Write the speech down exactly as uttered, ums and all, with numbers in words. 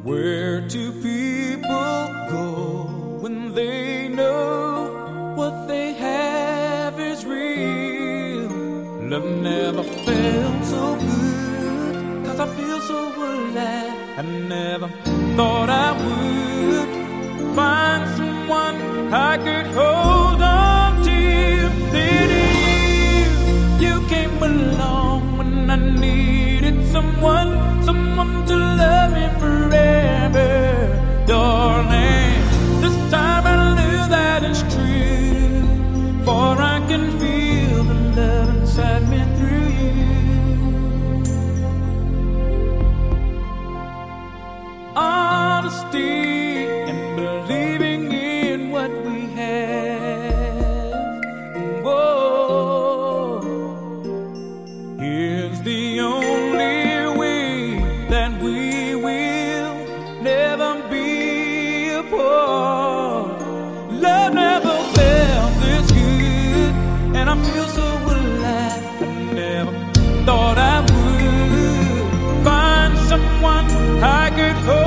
Where do people go when they know what they have is real? Love never felt so good, 'cause I feel so alive. I never thought I would find someone I could hold on to. Then you, you came along when I needed someone, someone to love me forever. Darling, this time I know that it's true, for I can feel the love inside me through you. Honesty and believing in what we have, whoa, is the only way that we will never be apart. Love never felt this good, and I feel so alive. I never thought I would find someone I could hold